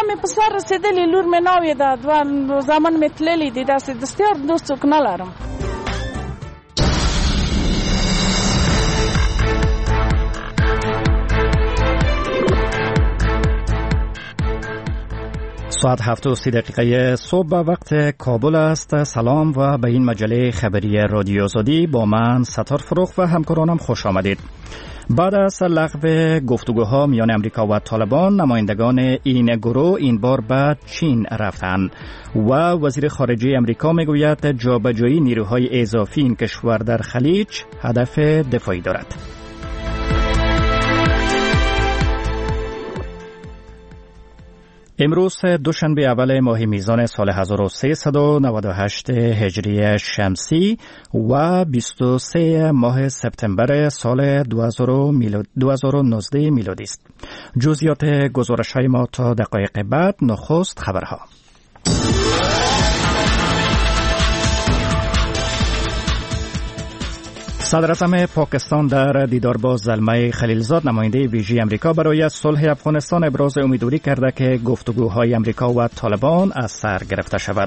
می پسر رسیدلی لور می ناوی ده و زمان می تلیلی دی دست دستیار دوست که نلارم. ساعت 7:30 صبح وقت کابل است. سلام و به این مجله خبری رادیو آزادی با من ستار فروخ و همکارانم خوش آمدید. بعد از لغو گفتگوها میان امریکا و طالبان، نمایندگان این گروه این بار به چین رفتند و وزیر خارجه امریکا میگوید جابجایی نیروهای اضافی این کشور در خلیج هدف دفاعی دارد. امروز دوشنبه اول ماه میزان سال 1398 هجری شمسی و 23 ماه سپتامبر سال 2019 میلادی است. جزئیات گزارش‌های ما تا دقایق بعد. نخست خبرها. صدراعظم پاکستان در دیدار با زلمه خلیلزاد، نماینده ویژه امریکا برای صلح افغانستان، ابراز امیدواری کرده که گفتگوهای امریکا و طالبان از سر گرفته شود.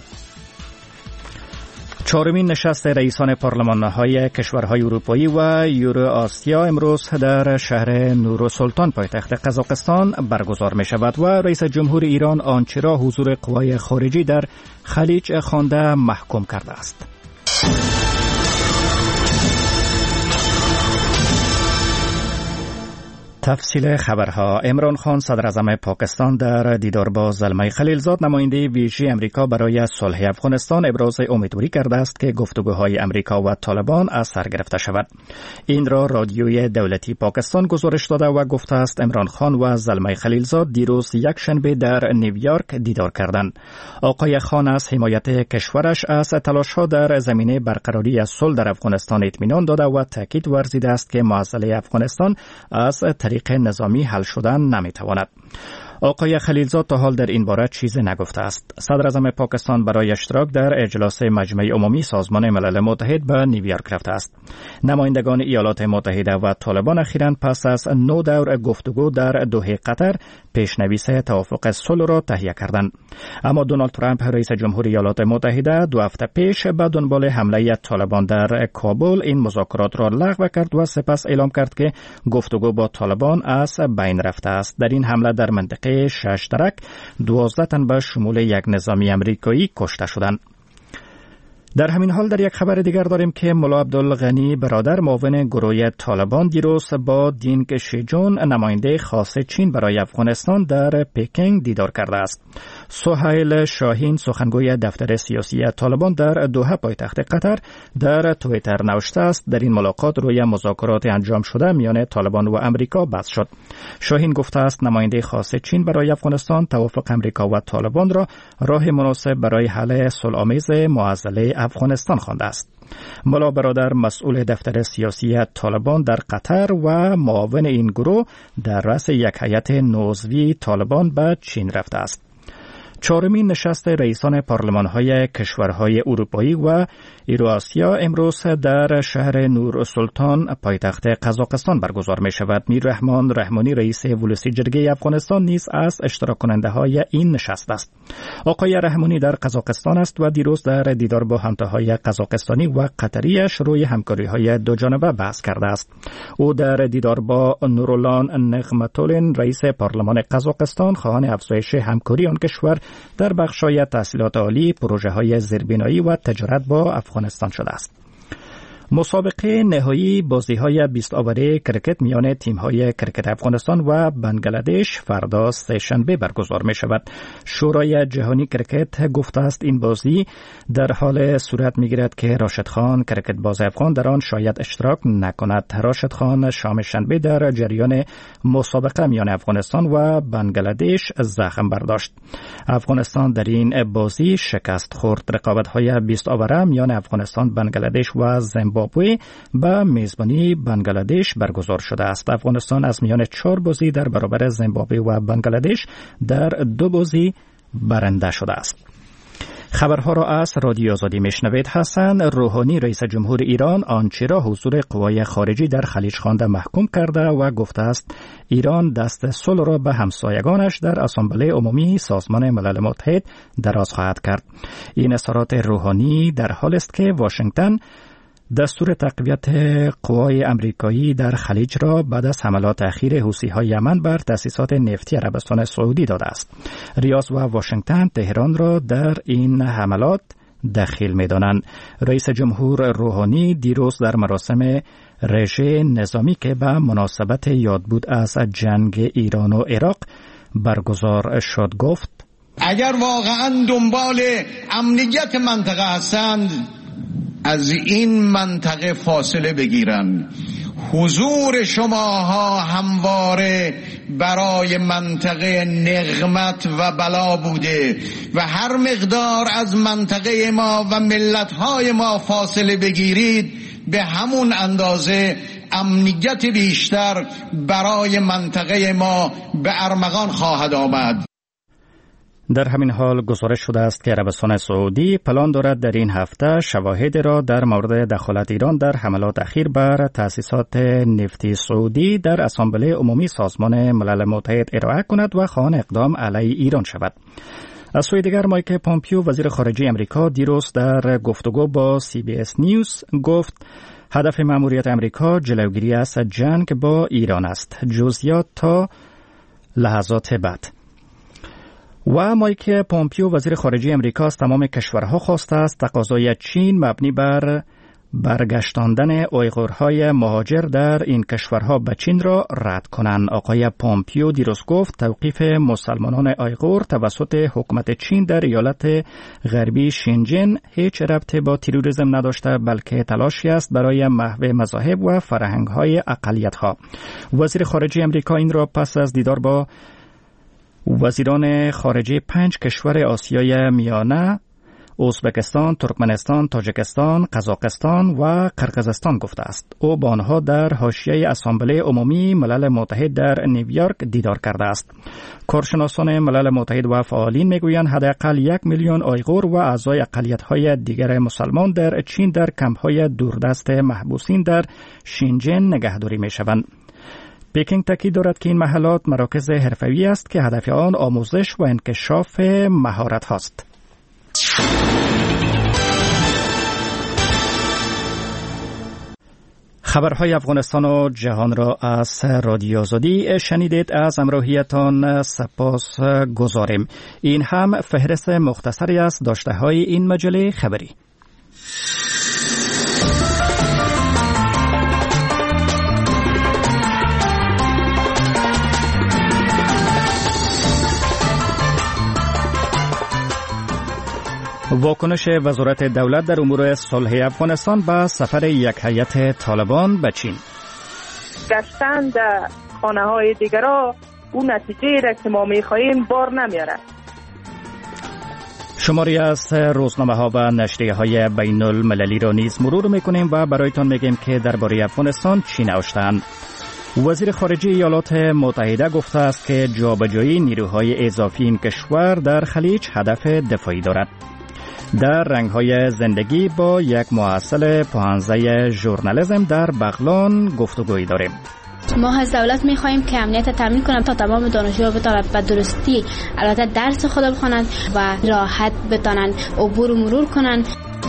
چهارمین نشست رئیسان پارلمان‌های کشورهای اروپایی و یورو آسیا امروز در شهر نورسلطان پایتخت قزاقستان برگزار می شود و رئیس جمهور ایران آنچه را حضور قوای خارجی در خلیج خوانده محکوم کرده است. تفصیل خبرها. عمران خان صدراعظم پاکستان در دیدار با زلمه خلیلزاد، نماینده ویژه امریکا برای صلح افغانستان، ابراز امیدواری کرده است که گفتگوهای امریکا و طالبان از سر گرفته شود. این را رادیوی دولتی پاکستان گزارش داده و گفته است عمران خان و زلمه خلیلزاد دیروز یکشنبه در نیویورک دیدار کردند. آقای خان از حمایت کشورش از تلاش‌ها در زمینه برقراری صلح در افغانستان اطمینان داده و تاکید ورزیده است که معضله افغانستان از طریق نظامی حل شدن نمیتواند. آقای خلیلزاد تا حال در این باره چیزی نگفته است. صدراعظم پاکستان برای اشتراک در اجلاس مجمع عمومی سازمان ملل متحد به نیویورک رفته است. نمایندگان ایالات متحده و طالبان اخیراً پس از 9 دور گفتگو در دوحه قطر پیشنویس توافق صلح را تهیه کردند. اما دونالد ترامپ رئیس جمهور ایالات متحده 2 هفته پیش به دنبال حمله طالبان در کابل این مذاکرات را لغو کرد و سپس اعلام کرد که گفتگو با طالبان از بین رفته است. در این حمله در منطقه 6 ترک 12 تن به شمول یک نظامی امریکایی کشته شدند. در همین حال در یک خبر دیگر داریم که ملا عبدالغنی برادر معاون گروه طالبان دیروز با دینگ شیجون، نماینده خاص چین برای افغانستان، در پکینگ دیدار کرده است. سهیل شاهین، سخنگوی دفتر سیاسی طالبان در دوحه پایتخت قطر، در توییتر نوشته است در این ملاقات روی مذاکرات انجام شده میان طالبان و امریکا بحث شد. شاهین گفته است نماینده خاص چین برای افغانستان توافق امریکا و طالبان را راه مناسب برای حل صلح‌آمیز معضله افغانستان خوانده است. ملا برادر مسئول دفتر سیاسی طالبان در قطر و معاون این گروه در رأس یک هیئت نوظوی طالبان به چین رفته است. چهارمین نشست رئیسان پارلمان‌های کشورهای اروپایی و ایروآسیا امروز در شهر نورسلطان پایتخت قزاقستان برگزار می شود. میررحمان رحمانی، رئیس ولسی جرگه افغانستان، نیز از اشتراک کننده های این نشست است. آقای رحمانی در قزاقستان است و دیروز در دیدار با همتاهای قزاقستانی و قطریش روی همکاری های دو جانبه بحث کرده است. او در دیدار با نورولان نغمتولین، رئیس پارلمان قزاقستان، خواهان افزایش همکاری آن کشور در بخش‌های تحصیلات عالی، پروژه‌های زیربنایی و تجارت با افغانستان شده است. مسابقه نهایی بازی‌های 20 آوره کرکت میان تیم‌های کرکت افغانستان و بنگلادش فردا سه‌شنبه برگزار می‌شود. شورای جهانی کرکت گفته است این بازی در حال صورت می‌گیرد که راشد خان، کرکت باز افغان، در آن شاید اشتراک نکند. راشد خان شام شنبه در جریان مسابقه میان افغانستان و بنگلادش زخم برداشت. افغانستان در این بازی شکست خورد. رقابت‌های 20 آوره میان افغانستان، بنگلادش و زیمبابوه به میزبانی بنگلادش برگزار شده است. افغانستان از میان 4 بازی در برابر زیمبابوه و بنگلادش در 2 بازی برنده شده است. خبرها را از رادیو آزادی میشنوید. حسن روحانی رئیس جمهور ایران آنچه را حضور قوای خارجی در خلیج خوانده محکوم کرده و گفته است ایران دست صلح را به همسایگانش در اسامبله عمومی سازمان ملل متحد دراز خواهد کرد. این اظهارات روحانی در حالی است که واشنگتن دستور تقویت قوای امریکایی در خلیج را بعد از حملات اخیر حوثی‌های یمن بر تأسیسات نفتی عربستان سعودی داده است. ریاض و واشنگتن تهران را در این حملات دخیل می‌دانند. رئیس جمهور روحانی دیروز در مراسم رژه نظامی که به مناسبت یادبود از جنگ ایران و عراق برگزار شد گفت: اگر واقعاً دنبال امنیت منطقه هستند از این منطقه فاصله بگیرن. حضور شماها همواره برای منطقه نقمت و بلا بوده و هر مقدار از منطقه ما و ملت‌های ما فاصله بگیرید به همون اندازه امنیت بیشتر برای منطقه ما به ارمغان خواهد آمد. در همین حال گزارش شده است که عربستان سعودی پلان دارد در این هفته شواهد را در مورد دخالت ایران در حملات اخیر بر تأسیسات نفتی سعودی در اسامبله عمومی سازمان ملل متحد ارائه کند و خواهان اقدام علیه ایران شود. از سوی دیگر مایک پومپیو وزیر خارجه امریکا دیروز در گفتگو با CBS نیوز گفت هدف مأموریت امریکا جلوگیری از جنگ با ایران است. جزئیات تا لحظات بعد. و مایک پومپیو وزیر خارجه امریکا از تمام کشورها خواسته است تقاضای چین مبنی بر برگشتاندن اویغورهای مهاجر در این کشورها به چین را رد کنند. آقای پومپیو دیروز گفت توقیف مسلمانان اویغور توسط حکومت چین در ایالت غربی شینجین هیچ ربطی با تروریسم نداشته بلکه تلاشی است برای محو مذاهب و فرهنگ‌های اقلیت‌ها. وزیر خارجه امریکا این را پس از دیدار با وزیران خارجه 5 کشور آسیای میانه ازبکستان، ترکمنستان، تاجیکستان، قزاقستان و قرقیزستان گفته است. او با آنها در حاشیه اسامبله عمومی ملل متحد در نیویورک دیدار کرده است. کارشناسان ملل متحد و فعالین میگویند حداقل 1 میلیون اویغور و اعضای اقلیت‌های دیگر مسلمان در چین در کمپ‌های دوردست محبوسین در شینجین نگهداری می‌شوند. پکینگ تاکید دارد که این محلات مراکز حرفه‌ای است که هدف آن آموزش و انکشاف مهارت هاست. خبرهای افغانستان و جهان را از رادیو آزادی شنیدید. از همراهیتان سپاس گذاریم. این هم فهرست مختصری از داشته‌های این مجله خبری. واکنش وزارت دولت در امور صلح افغانستان به سفر یک هیئت طالبان به چین. گشتن در خانه‌های دیگرها اون نتیجه را که ما می‌خواهیم بار نمیاره. شماری از روزنامه‌ها و نشریه‌های بین‌المللی را نیز مرور می‌کنیم و برایتان میگیم که درباره افغانستان چی نوشته‌اند. وزیر خارجه ایالات متحده گفته است که جابجایی نیروهای اضافی این کشور در خلیج هدف دفاعی دارد. در رنگ‌های زندگی با یک محصل پوهنځی ژورنالیسم در بغلان گفتگویی داریم. ما از دولت می‌خواهیم که امنیت تامین کنند تا تمام دانشجوها بتوانند به درستی البته درس خود بخوانند و راحت بتوانند عبور و مرور کنند.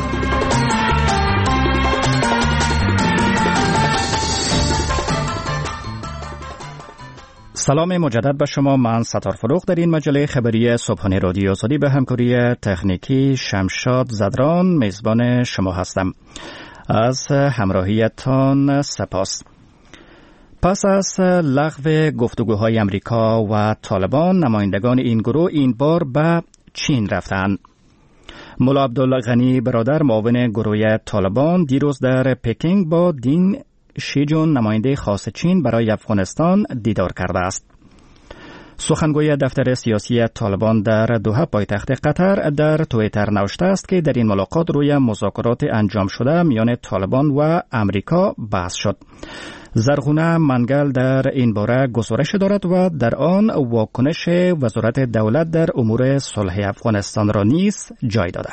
سلام مجدد به شما. من ستار فروغ در این مجله خبری صبحانه رادیو آزادی به همکاری تکنیکی شمشاد زدران میزبان شما هستم. از همراهیتان سپاس. پس از لغو گفتگوهای امریکا و طالبان نمایندگان این گروه این بار به چین رفتند. مولا عبدالغنی برادر معاون گروه طالبان دیروز در پکینگ با دین شیجون نماینده خاص چین برای افغانستان دیدار کرده است. سخنگوی دفتر سیاسی طالبان در دوحه پایتخت قطر در توییتر نوشته است که در این ملاقات روی مذاکرات انجام شده میان طالبان و امریکا بحث شد. زرغونه منگل در این باره گزارش دارد و در آن واکنش وزارت دولت در امور صلح افغانستان را نیز جای داده.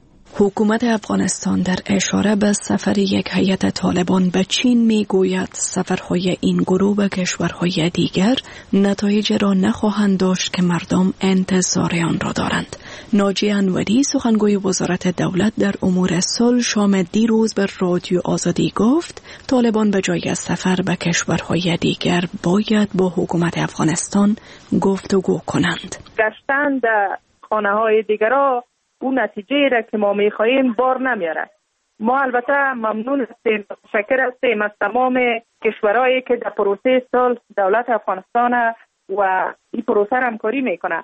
حکومت افغانستان در اشاره به سفر یک هیئت طالبان به چین میگوید سفرهای این گروه به کشورهای دیگر نتایج را نخواهند داشت که مردم انتظار آن را دارند. ناجی انوری سخنگوی وزارت دولت در امور صلح شام دیروز به رادیو آزادی گفت طالبان به جای سفر به کشورهای دیگر باید با حکومت افغانستان گفتگو کنند. گشتن در خانه‌های دیگرها اون نتیجه را که ما می‌خواهیم بار نمیاره. ما البته ممنون هستیم، متشکر هستیم از تمام کشورهایی که در پروسه صلح دولت افغانستان و این پروسه همکاری میکنه،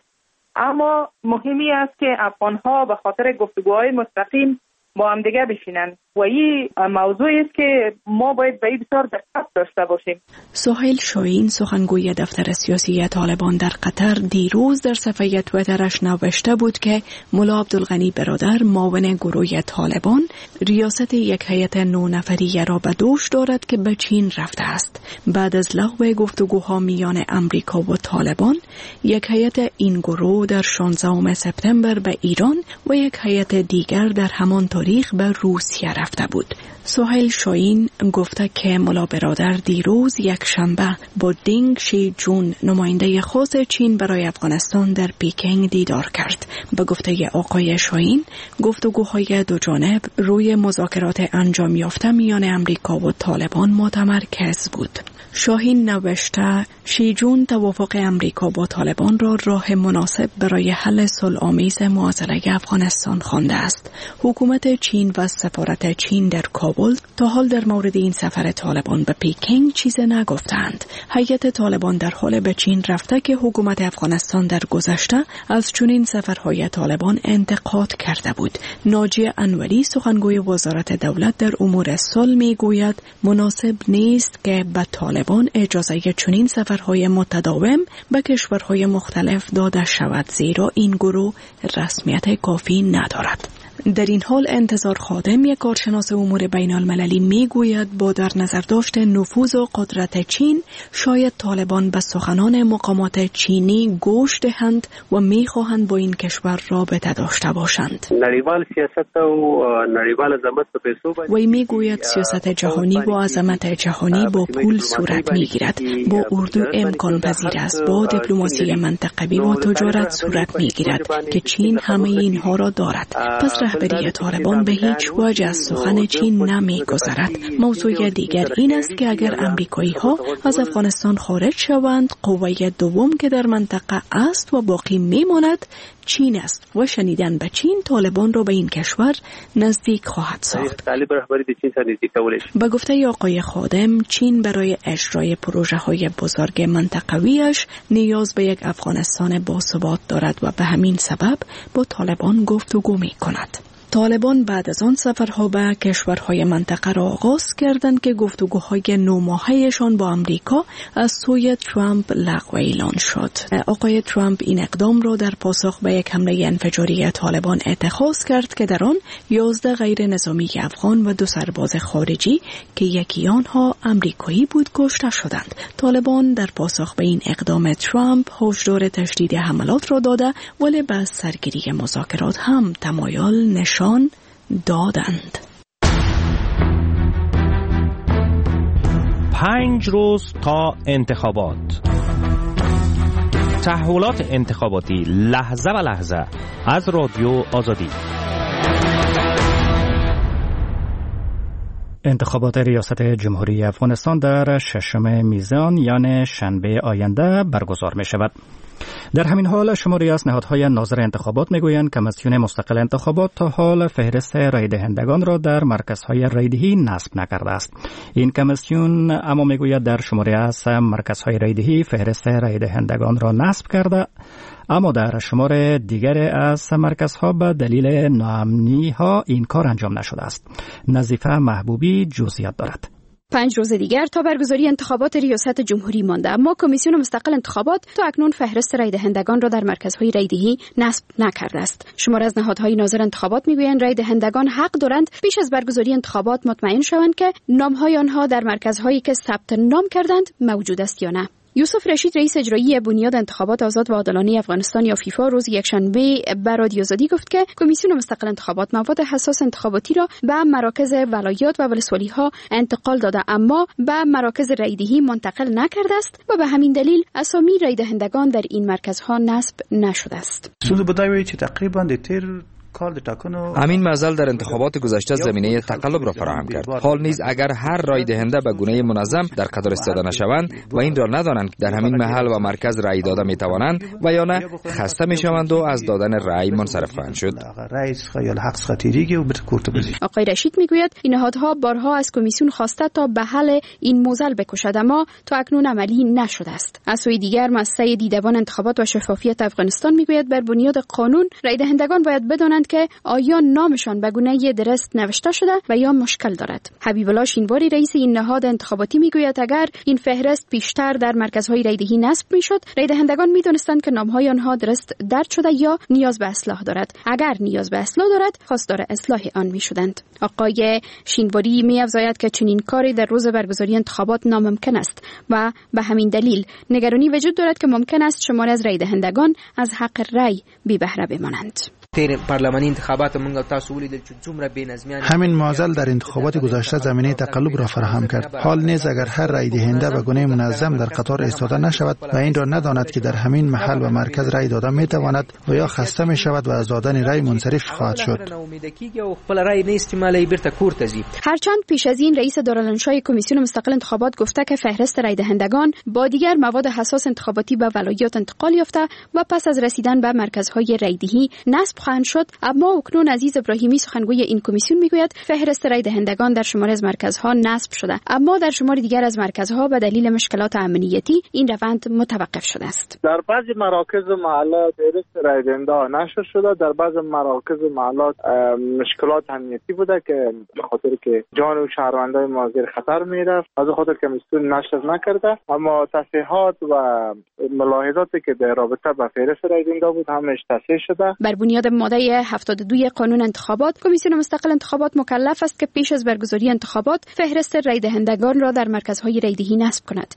اما مهمی است که افغان‌ها به خاطر گفتگوهای مستقیم با هم دیگه بشینن و این موضوعی است که ما باید به این بسیار دقت داشته باشیم. سهیل شاهین سخنگوی دفتر سیاسی طالبان در قطر دیروز در صفحه تویترش نوشته بود که ملا عبدالغنی برادر معاون گروه طالبان ریاست یک هیئت 9 نفری را به دوش دارد که به چین رفته است. بعد از لغو گفتگوها میان امریکا و طالبان، یک هیئت این گروه در 16 سپتامبر به ایران و یک هیئت دیگر در همان تاریخ به روسیه رفته بود. سهیل شاهین گفته که ملا برادر دیروز یک شنبه با دینگ شی جون نماینده خاص چین برای افغانستان در پیکنگ دیدار کرد. به گفته آقای شاهین گفتگوهای دو جانب روی مذاکرات انجام یافته میان امریکا و طالبان متمرکز بود. شاهین نوشته شی جون توافق امریکا با طالبان را راه مناسب برای حل صلح‌آمیز معضله افغانستان خوانده است. حکومت چین و سفارت چین در کابل تا حال در مورد این سفر طالبان به پیکنگ چیز نگفتند. هیئت طالبان در حال به چین رفته که حکومت افغانستان در گذشته از چنین سفرهای طالبان انتقاد کرده بود. ناجی انوری سخنگوی وزارت دولت در امور صلح میگوید مناسب نیست که به طالبان اجازه چنین سفرهای متداوم به کشورهای مختلف داده شود، زیرا این گروه رسمیت کافی ندارد. در این حال انتظار خادم، یک کارشناس امور بین المللی میگوید با در نظر داشت نفوذ و قدرت چین شاید طالبان به سخنان مقامات چینی گوش دهند و میخواهند با این کشور رابطه داشته باشند. وی میگوید سیاست جهانی و عظمت جهانی با پول صورت میگیرد، با اردو امکان پذیر است، با دیپلماسی منطقوی و تجارت صورت میگیرد که چین همه اینها را دارد. پس رهبری طالبان به هیچ وجه از سخن چین نمی‌گذرد. موضوع دیگر این است که اگر امریکایی‌ها از افغانستان خارج شوند، قوه دوم که در منطقه است و باقی می‌ماند چین است و شنیدن به چین طالبان را به این کشور نزدیک خواهد ساخت. به گفته آقای خادم، چین برای اجرای پروژه‌های بزرگ منطقویش نیاز به یک افغانستان باثبات دارد و به همین سبب با طالبان گفتگو می‌کند. طالبان بعد از آن سفرها به کشورهای منطقه را آغاز کردند که گفتگوهای 9 ماهه‌شان با امریکا از سوی ترامپ لغو اعلان شد. آقای ترامپ این اقدام را در پاسخ به یک حمله انفجاری طالبان اتخاذ کرد که در آن 11 غیر نظامی افغان و 2 سرباز خارجی که یکی آنها امریکایی بود کشته شدند. طالبان در پاسخ به این اقدام ترامپ هشدار تشدید حملات را داده، ولی به سرگیری مذاکرات هم تمایل نشان دادند. 5 روز تا انتخابات. تحولات انتخاباتی لحظه به لحظه از رادیو آزادی. انتخابات ریاست جمهوری افغانستان در 6 میزان یعنی شنبه آینده برگزار می شود. در همین حال شماری از نهادهای ناظر انتخابات میگویند کمیسیون مستقل انتخابات تا حال فهرست رای دهندگان را در مرکزهای رایدهی نصب نکرده است. این کمیسیون اما میگوید در شماری از مرکزهای رایدهی فهرست رای دهندگان را نصب کرده، اما در شمار دیگر از مرکزها به دلیل ناامنی ها این کار انجام نشده است. نظیفه محبوبی جزئیات دارد. 5 روز دیگر تا برگزاری انتخابات ریاست جمهوری مانده، اما کمیسیون مستقل انتخابات تا اکنون فهرست رای دهندگان را در مرکزهای رایدهی نصب نکرده است. شمار از نهادهای ناظر انتخابات میگویند رای دهندگان حق دارند پیش از برگزاری انتخابات مطمئن شوند که نامهای آنها در مرکزهایی که ثبت نام کردند موجود است یا نه. یوسف رشید رئیس اجرایی بنیاد انتخابات آزاد و عادلانه افغانستان یا فیفا روز یکشنبه به رادیو آزادی گفت که کمیسیون مستقل انتخابات مواد حساس انتخاباتی را به مراکز ولایات و ولسوالی‌ها انتقال داده، اما به مراکز رایدهی منتقل نکرده است و به همین دلیل اسامی رای دهندگان در این مرکزها نصب نشده است. همین معضل در انتخابات گذشته زمینه تقلب را فراهم کرد. حال نیز اگر هر رای دهنده به گونه منظم در قطار ایستاده نشوند و این را ندانند در همین محل و مرکز رای داده می توانند و یا نه خسته می شوند و از دادن رای منصرف خواهند شد. آقای رشید میگوید این نهادها بارها از کمیسیون خواسته تا به حل این معضل بکوشد، اما تا اکنون عملی نشده است. از سوی دیگر مؤسسه دیدبان انتخابات و شفافیت افغانستان میگوید بر بنیاد قانون رای دهندگان باید بدانند که آیا نامشان به گونه درست نوشته شده و یا مشکل دارد. حبیب الله شینواری رئیس این نهاد انتخاباتی میگوید اگر این فهرست پیشتر در مرکزهای رایدهی نصب میشد، رای دهندگان میدانستند که نامهای آنها درست درج شده یا نیاز به اصلاح دارد. اگر نیاز به اصلاح دارد، خواستار اصلاح آن میشدند. آقای شینواری می‌افزاید که چنین کاری در روز برگزاری انتخابات ناممکن است و به همین دلیل نگرانی وجود دارد که ممکن است شماری از رای دهندگان از حق رای بی بهره بمانند. پارلمانی انتخابات مونږ تاسو ولیدل چې څومره بېنظمیان همین معضل در انتخابات گذشته زمینه تقلب را فراهم کرد. حال نیز اگر هر رای دهنده به گونه منظم در قطار ایستاده نشود و این را نداند که در همین محل و مرکز رای داده می تواند و یا خسته می شود و از دادن رای منصرف خواهد شد. هرچند پیش از این رئیس دارالانشای کمیسیون مستقل انتخابات گفته که فهرست رای دهندگان با دیگر مواد حساس انتخاباتی به ولایات انتقال یافته و پس از رسیدن به مرکزهای رایدهی نصب خواهند شد، اما اکنون عزیز ابراهیمی سخنگوی این کمیسیون میگوید فهرست رای دهندگان در شمار از مرکزها نصب شده، اما در شمار دیگر از مرکزها به دلیل مشکلات امنیتی این روند متوقف شده است. در بعضی مراکز و محلات فهرست رای دهنده نشر شده، در بعضی مراکز و محلات مشکلات امنیتی بوده که به خاطر که جان و شهروندان ما زیر خطر میرفت، از خاطر کمیسیون نشر نکرده، اما تصحیحات و ملاحظاتی که در رابطه با فهرست رای دهنده بود همش تصحیح شده. بر بنیاد ماده 72 قانون انتخابات، کمیسیون مستقل انتخابات مکلف است که پیش از برگزاری انتخابات فهرست رای دهندگان را در مرکزهای رایدهی نصب کند.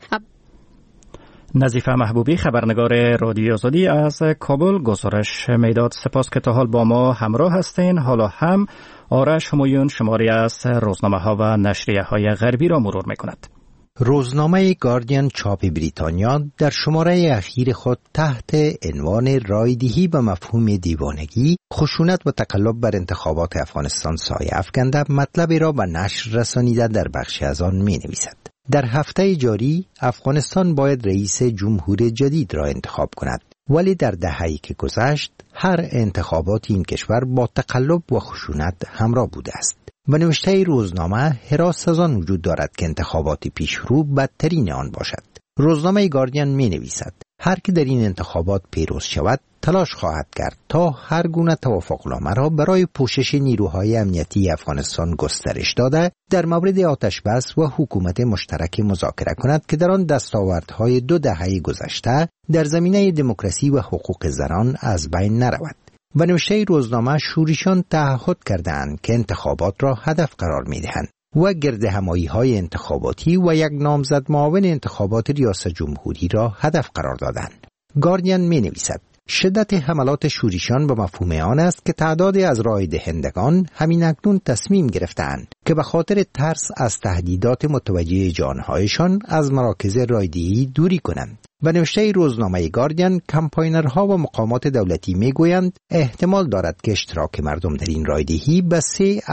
نظیفه محبوبی خبرنگار رادیو آزادی از کابل گزارش میداد. سپاس که تا حال با ما همراه هستین. حالا هم آرش همایون شماری از روزنامه‌ها و نشریه‌های غربی را مرور می‌کند. روزنامه گاردین چاپ بریتانیا در شماره اخیر خود تحت عنوان رایدهی به مفهوم دیوانگی، خشونت و تقلب بر انتخابات افغانستان سایه افکنده مطلبی را به نشر رسانیده در بخشی از آن می نویسد. در هفته جاری افغانستان باید رئیس جمهور جدید را انتخاب کند، ولی در دهه‌ای که گذشت هر انتخابات این کشور با تقلب و خشونت همراه بوده است. و نوشته روزنامه حراس از آن وجود دارد که انتخابات پیشرو بدترین آن باشد. روزنامه گاردین می نویسد هر که در این انتخابات پیروز شود تلاش خواهد کرد تا هر گونه توافقنامه را برای پوشش نیروهای امنیتی افغانستان گسترش داده در مورد آتشبس و حکومت مشترک مذاکره کند که در آن دستاوردهای 2 دهه گذشته در زمینه دموکراسی و حقوق زنان از بین نرود. و نوشته روزنامه شورشیان تعهد کردند که انتخابات را هدف قرار می‌دهند و گردهمایی‌های انتخاباتی و یک نامزد معاون انتخابات ریاست جمهوری را هدف قرار دادند. گاردین می‌نویسد شدت حملات شورشیان به مفهوم آن است که تعدادی از رای دهندگان همین اکنون تصمیم گرفتند که به خاطر ترس از تهدیدات متوجه جانهایشان از مراکز رایدهی دوری کنند. و نوشته روزنامه گاردین کمپاینرها و مقامات دولتی میگویند احتمال دارد که اشتراک مردم در این رایدهی به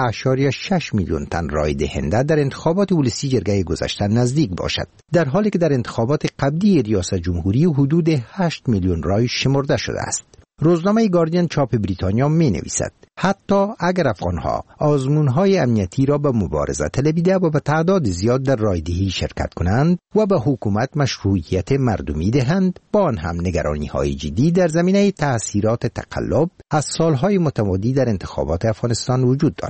3.6 میلیون تن رای دهنده در انتخابات ولسی جرگه گذشته نزدیک باشد، در حالی که در انتخابات قبلی ریاست جمهوری حدود 8 میلیون رای شمرده شده است. روزنامه گاردین چاپ بریتانیا می نویسد حتی اگر افغانها آزمونهای امنیتی را به مبارزه طلبیده و به تعداد زیاد در رایدهی شرکت کنند و به حکومت مشروعیت مردمی دهند، با آن هم نگرانی‌های جدی در زمینه تأثیرات تقلب از سالهای متمادی در انتخابات افغانستان وجود دارد.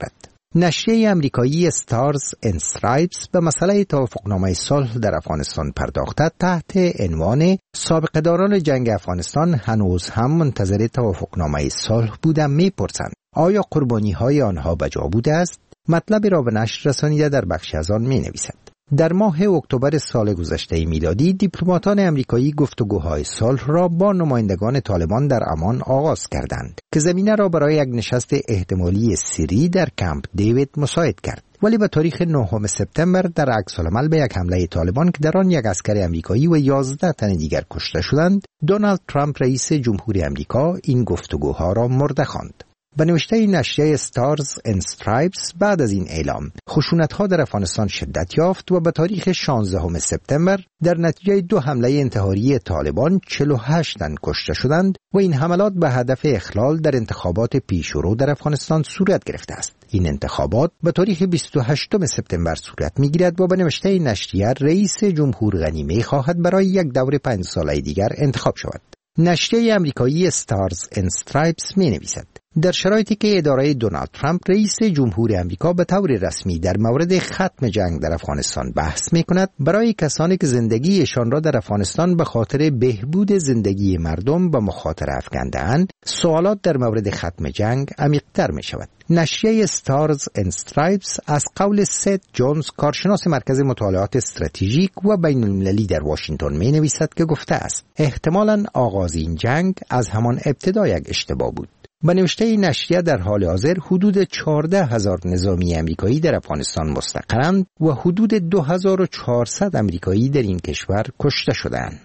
نشریه امریکایی استارز اند استرایپس به مسئله توافقنامه صلح در افغانستان پرداخته تحت عنوان سابقه‌داران جنگ افغانستان هنوز هم منتظر توافقنامه صلح بودند می‌پرسند آیا قربانی‌های آنها بجا بوده است؟ مطلب را به نشر رسانیده در بخش از آن می‌نویسد. در ماه اکتبر سال گذشته میلادی دیپلماتان امریکایی گفتگوهای صلح را با نمایندگان طالبان در عمان آغاز کردند که زمینه را برای یک نشست احتمالی سری در کمپ دیوید مساعد کرد. ولی به تاریخ 9 سپتامبر در عکس‌العمل به یک حمله طالبان که در آن یک عسکر امریکایی و 11 تن دیگر کشته شدند، دونالد ترامپ رئیس جمهوری امریکا این گفتگوها را مرده خواند. به نوشته نشریه استارز اند استرایپس بعد از این اعلام خشونت‌ها در افغانستان شدت یافت و به تاریخ 16 سپتامبر در نتیجه 2 حمله انتحاری طالبان 48 تن کشته شدند و این حملات به هدف اخلال در انتخابات پیشرو در افغانستان صورت گرفته است. این انتخابات به تاریخ 28 سپتامبر صورت می‌گیرد و به نوشته نشریه رئیس جمهور غنی می‌خواهد برای یک دور 5 ساله دیگر انتخاب شود. نشریه امریکایی استارز اند استرایپس می‌نویسد در شرایطی که اداره دونالد ترامپ رئیس جمهور امریکا به طور رسمی در مورد ختم جنگ در افغانستان بحث می‌کند، برای کسانی که زندگیشان را در افغانستان به خاطر بهبود زندگی مردم به مخاطره افکنده‌اند، سوالات در مورد ختم جنگ عمیق‌تر می‌شود. نشریه استارز اند استرایپس از قول سید جونز کارشناس مرکز مطالعات استراتژیک و بین‌المللی در واشنگتن می‌نویسد که گفته است احتمالاً آغاز این جنگ از همان ابتدا یک اشتباه بود. به نوشته نشریه در حال حاضر حدود 14,000 نظامی امریکایی در افغانستان مستقرند و حدود 2400 امریکایی در این کشور کشته شدند.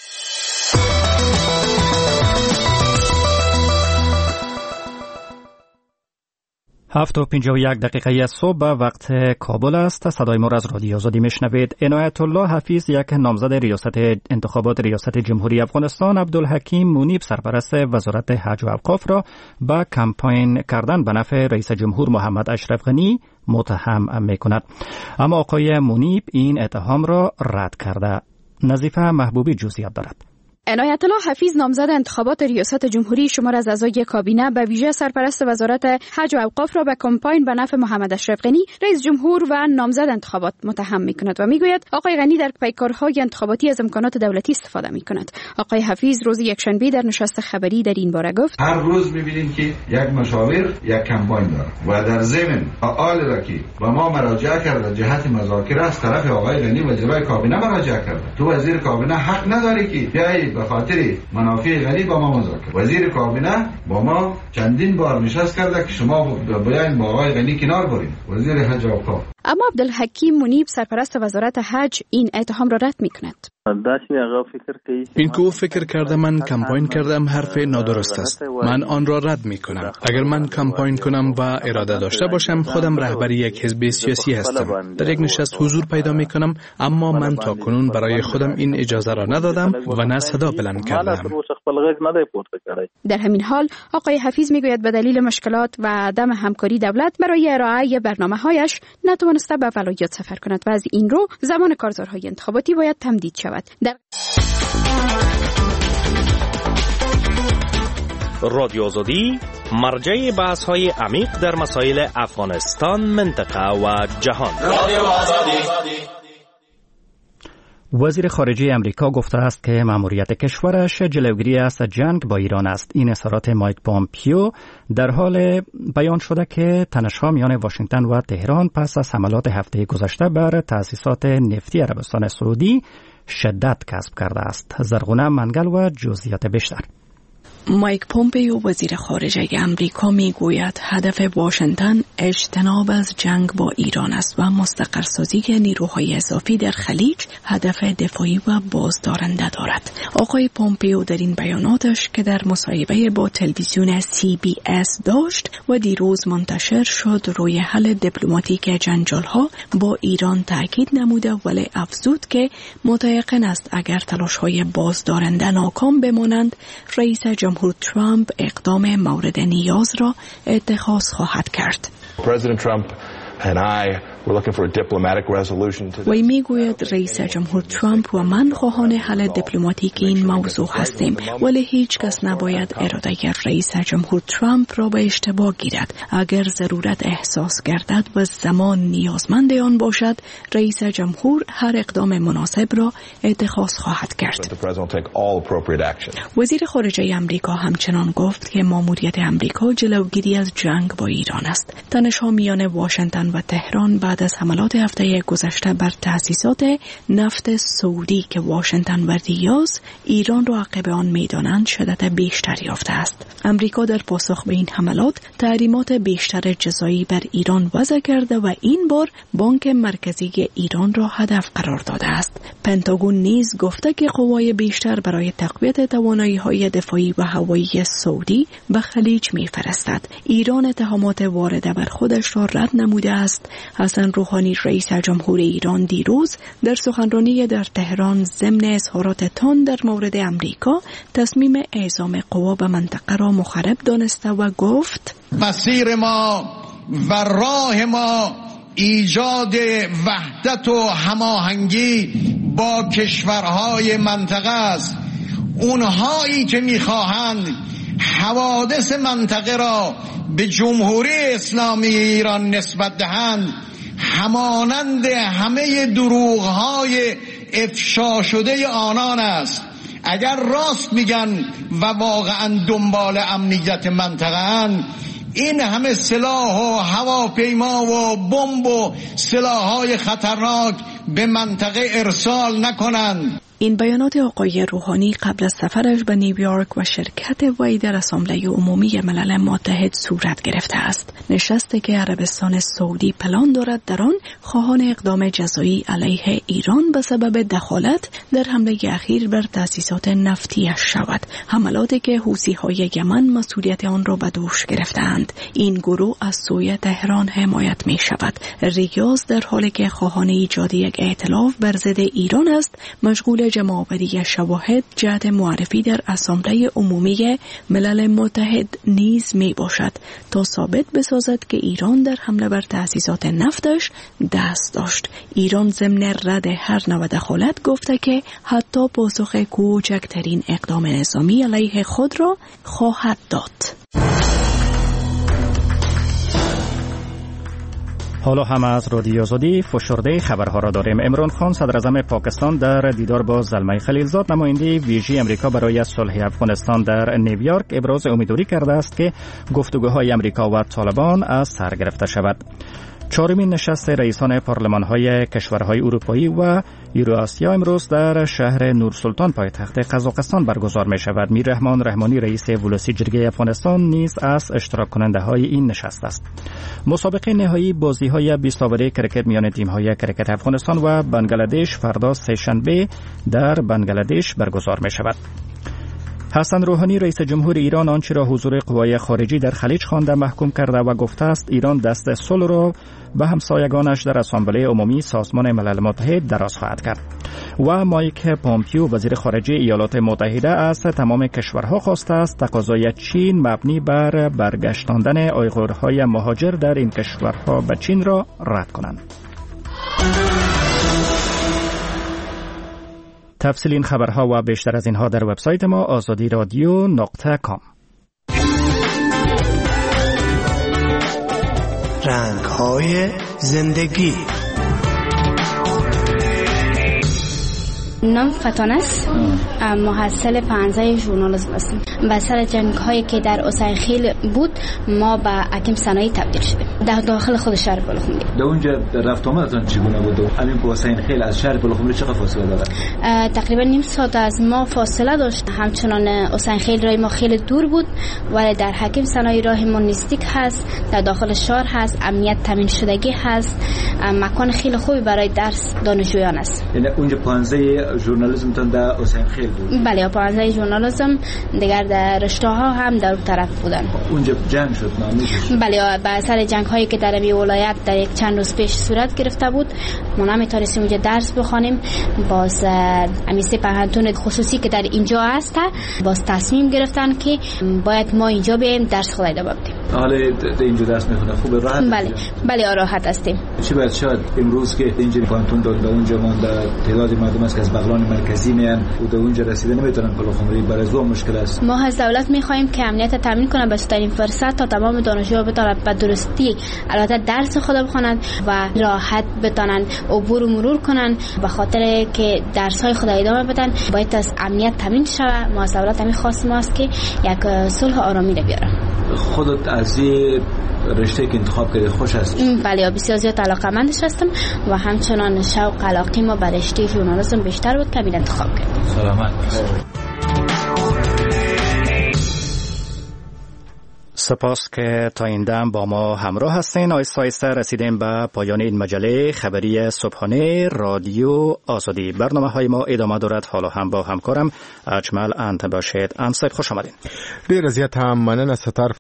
7:51 صبح به وقت کابل است. صدای ما از رادیو آزادی میشنوید. عنایت الله حفیظ، یک نامزد ریاست انتخابات ریاست جمهوری افغانستان، عبدالحکیم مونیب سرپرست وزارت حج و اوقاف را به کمپاین کردن به نفع رئیس جمهور محمد اشرف غنی متهم میکند. اما آقای مونیب این اتهام را رد کرده. نظیفه محبوبی جزئیات دارد. عنایت الله حفیظ نامزد انتخابات ریاست جمهوری شمار از اعضای کابینه به ویژه سرپرست وزارت حج و اوقاف را به کمپاین به نفع محمد اشرف غنی رئیس جمهور و نامزد انتخابات متهم می‌کند و میگوید آقای غنی در پیکارهای انتخاباتی از امکانات دولتی استفاده می‌کند. آقای حفیظ روز یکشنبه در نشست خبری در این باره گفت: هر روز می‌بینیم که یک مشاور یک کمپاین داره و در ضمن فعال را که با ما مراجعه کرده جهت مذاکره از طرف آقای غنی و اعضای کابینه مراجعه کرده. تو وزیر کابینه حق نداری که بیایی به خاطر منافع غنی با ما مذاکره. وزیر کابینه با ما چندین بار نشست کرده که شما بیاین با آقای غنی کنار برید. وزیر حج و اوقاف. اما عبدالحکیم مونیب سرپرست وزارت حج این اتهام را رد می‌کند. این که او فکر کرده من کمپاین کردم حرف نادرست است. من آن را رد می کنم. اگر من کمپاین کنم و اراده داشته باشم خودم رهبری یک حزب سیاسی هستم. در یک نشست حضور پیدا می کنم، اما من تا کنون برای خودم این اجازه را ندادم و نه صدا بلند کردم. در همین حال آقای حفیظ می گوید به دلیل مشکلات و عدم همکاری دولت برای ارائه برنامه‌هایش نتوانسته به ولایت سفر کند و از این رو زمان کارزارهای انتخاباتی باید تمدید شود. رادیو آزادی مرجع بحث‌های عمیق در مسائل افغانستان، منطقه و جهان. رادیو آزادی. وزیر خارجه امریکا گفته است که مأموریت کشورش جلوگیری از جنگ با ایران است. این اظهارات مایک پامپیو در حال بیان شده که تنش‌ها میان واشنگتن و تهران پس از حملات هفته گذشته بر تأسیسات نفتی عربستان سعودی شدت کسب کرده است. زرغونه منگل و جزئیات بیشتر. مایک پومپیو وزیر خارجه امریکا میگوید هدف واشنگتن اجتناب از جنگ با ایران است و مستقرسازی نیروهای اضافی در خلیج هدف دفاعی و بازدارنده دارد. آقای پومپیو در این بیاناتش که در مصاحبه با تلویزیون CBS داشت و دیروز منتشر شد روی حل دیپلماتیک جنجال‌ها با ایران تاکید نموده، ولی افزود که متيقن است اگر تلاش‌های بازدارنده ناکام بمانند رئیس جمهور ترامپ اقدام مورد نیاز را اتخاذ خواهد کرد. President Trump and I وی میگوید رئیس جمهور ترامپ و من خواهان حل دیپلماتیکی این موضوع هستیم، ولی هیچ کس نباید اراده رئیس جمهور ترامپ را به اشتباه گیرد. اگر ضرورت احساس گردد و زمان نیازمند آن باشد، رئیس جمهور هر اقدام مناسب را اتخاذ خواهد کرد. وزیر خارجه امریکا همچنان گفت که ماموریت امریکا جلوگیری از جنگ با ایران است. تنش‌ها میان واشنگتن و تهران بعد از حملات هفته گذشته بر تأسیسات نفت سعودی که واشنگتن و ریاض ایران را عقب آن می‌دانند شدت بیشتری یافته است. امریکا در پاسخ به این حملات تحریمات بیشتر جزایی بر ایران وضع کرده و این بار بانک مرکزی ایران را هدف قرار داده است. پنتاگون نیز گفته که قوای بیشتر برای تقویت توانایی‌های دفاعی و هوایی سعودی به خلیج می‌فرستد. ایران اتهامات وارده بر خودش را رد نموده است. حسن روحانی رئیس جمهور ایران دیروز در سخنرانی در تهران ضمن اظهارات تند در مورد امریکا تصمیم اعزام قوا به منطقه را مخرب دانسته و گفت مسیر ما و راه ما ایجاد وحدت و هماهنگی با کشورهای منطقه است. اونهایی که میخواهند حوادث منطقه را به جمهوری اسلامی ایران نسبت دهند همانند همه دروغ‌های افشا شده آنان است. اگر راست میگن و واقعا دنبال امنیت منطقه اند، این همه سلاح و هواپیما و بمب و سلاح‌های خطرناک به منطقه ارسال نکنند. این بیانات آقای روحانی قبل از سفرش به نیویورک و شرکت وی در اسامبله عمومی ملل متحد صورت گرفته است. نشستی که عربستان سعودی پلان دارد در آن خواهان اقدام جزایی علیه ایران به سبب دخالت در حمله اخیر بر تأسیسات نفتیش شود. حملاتی که حوثی‌های یمن مسئولیت آن را به دوش گرفتند. این گروه از سوی تهران حمایت می شود. ریاض در حالی که خواهان ایجاد یک ائتلاف بر ضد ایران است، مشغول جمع‌آوری شواهد جهت معرفی در اسامبله عمومی ملل متحد نیز می باشد تا ثابت بسازد که ایران در حمله بر تأسیسات نفتش دست داشت. ایران ضمن رد هر نوع دخالت گفته که حتی پاسخ کوچکترین اقدام نظامی علیه خود را خواهد داد. حالا هم از رادیو آزادی فشرده خبرها را داریم. عمران خان صدراعظم پاکستان در دیدار با زلمه خلیلزاد نماینده ویژه امریکا برای صلح افغانستان در نیویورک ابراز امیدواری کرده است که گفتگوهای امریکا و طالبان از سر گرفته شود. چهارمین نشست رئیسان پارلمان‌های کشورهای اروپایی و یوراسیا امروز در شهر نورسلطان پایتخت قزاقستان برگزار می‌شود. میررحمان رحمانی رئیس ولسی جرگه افغانستان نیز از اشتراک کننده‌های این نشست است. مسابقه نهایی بازی‌های 20 اوره کرکت میان تیم‌های کرکت افغانستان و بنگلادش فردا سه‌شنبه در بنگلادش برگزار می‌شود. حسن روحانی رئیس جمهور ایران آنچه را حضور قوای خارجی در خلیج خوانده محکوم کرده و گفته است ایران دست صلح را به همسایگانش در اسامبله عمومی سازمان ملل متحد دراز خواهد کرد. و مایک پومپیو وزیر خارجه ایالات متحده از تمام کشورها خواسته است تقاضای چین مبنی بر برگشتاندن آیغورهای مهاجر در این کشورها به چین را رد کنند. تفصیل این خبرها و بیشتر از اینها در وبسایت ما azadiradio.com. رنگ‌های زندگی. نام فتانه است، محصل 15 ژورنالیسم هستم. و سر جنگ‌هایی که در حسین خیل بود ما به حکیم صنایع تبدیل شدیم در داخل خود شهر بلخمری. در اونجا رفت آمدتون چگونه بود؟ همین حسین خیل از شهر بلخمری چقدر فاصله داره؟ تقریبا نیم ساعت از ما فاصله داشت. همچنان حسین خیل راه ما خیلی دور بود ولی در حکیم صنایع راه ما نزدیک هست، در داخل شهر هست، امنیت تامین شدگی هست، مکان خیلی خوبی برای درس دانشجویان است. یعنی اونجا 15 ژورنالیسم تون در حسین خیل بود؟ بله 15 ژورنالیسم دیگر در رشته ها هم در اون طرف بودن. اونجا جنگ شد نامیدش؟ بله به اثر جنگ هایی که در این ولایت در یک چند روز پیش صورت گرفته بود ما نمیتونستیم اونجا درس بخوانیم. باز امیسی پهنتون خصوصی که در اینجا هست باز تصمیم گرفتن که باید ما اینجا بیایم درس خود ادامه بدیم. حالا اینجا درس میخونه خوبه راحت؟ بله راحت هستیم. چی باید شاید امروز که اینجا کانتون داد اونجا مانده تعداد مردم است که از بغلان مرکزی میان و در اونجا رسیده نمیتونن پلوخمری برای زو مشکل است. ما از دولت میخواهیم که امنیت تامین کنه به این فرصت تا تمام دانشجوها بتونن به درستی البته درس خود بخونند و راحت بتونن عبور و مرور کنن، به خاطر که درس های خود ادامه بدن. باید از امنیت تامین شود. ما از دولت همین خواست ماست که یک صلح آرامی رو بیاره. خودت از رشته که انتخاب کردی خوش هستی؟ بله بسیار زیاد علاقه‌مندش هستم و همچنان شوق علاقه ما به رشته ژورنالیسم بیشتر بود که من انتخاب کردم. سلامت. سپاس که تا این دم با ما همراه هستین. آیسته رسیدیم به پایان این مجله خبری صبحانه رادیو آزادی. برنامه های ما ادامه دارد. حالا هم با همکارم اجمل انت باشید. امسایب خوش آمدین. دیر ازیت هم منن از ستار